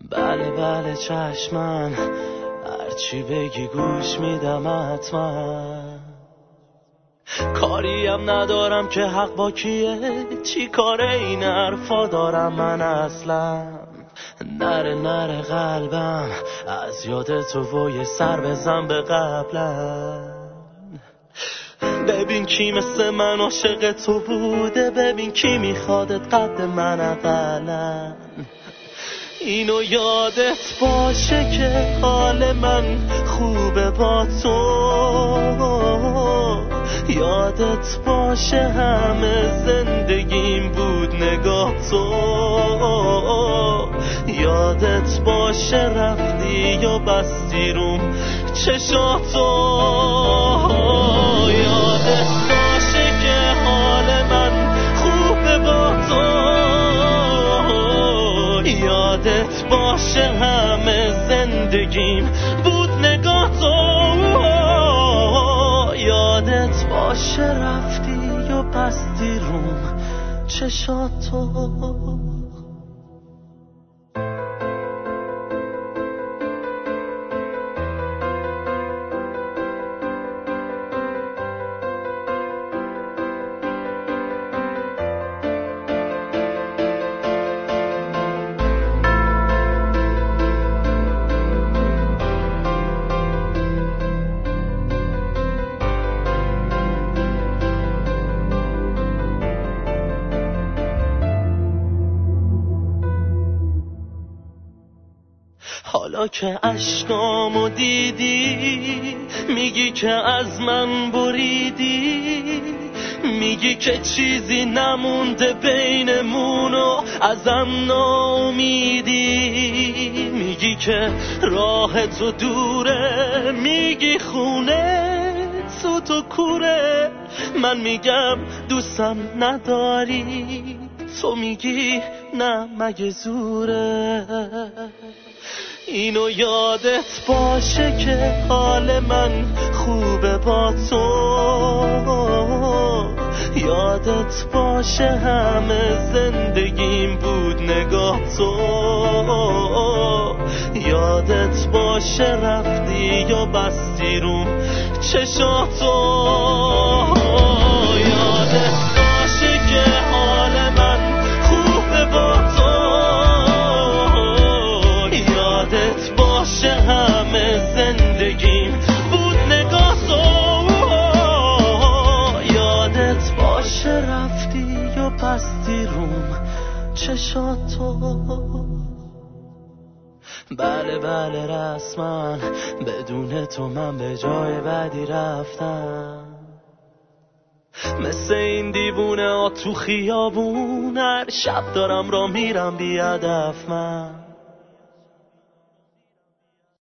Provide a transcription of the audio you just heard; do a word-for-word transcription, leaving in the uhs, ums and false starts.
بله بله چشمم، هرچی بگی گوش میدم حتما. کاریم ندارم که حق با کیه، چی کار این حرفا دارم من اصلا. نره نره قلبم از یاد تو و یه سر بزن به قبلم. ببین کی مثل من عاشق تو بوده، ببین کی میخوادت قد من اقلا. اینو یادت باشه که حال من خوبه با تو، یادت باشه همه زندگیم بود نگاه تو، یادت باشه رفتی و بستی روم چشاتو، یادت باشه که حال من خوبه با تو، یادت باشه همه زندگیم بود نگاه تو، یادت باشه رفتی و بستی روم چشاتو. حالا که اشکامو دیدی میگی که از من بریدی، میگی که چیزی نمونده بینمون و ازم ناامیدی، میگی که راه تو دوره، میگی خونه تو تو کوره، من میگم دوستم نداری، تو میگی نه مگه زوره. اینو یادت باشه که حال من خوبه با تو، یادت باشه همه زندگیم بود نگاه تو، یادت باشه رفتی و بستی روم چشاتو، یادت باشه که حال من خوبه با تو، یادت باشه همه زندگیم بود نگاه تو، یادت باشه رفتی و بستی روم چشاتو. بله بله رسما بدون تو من به جای بدی رفتم، مثل این دیوونه ها تو خیابون، هر شب دارم را میرم بی هدف من.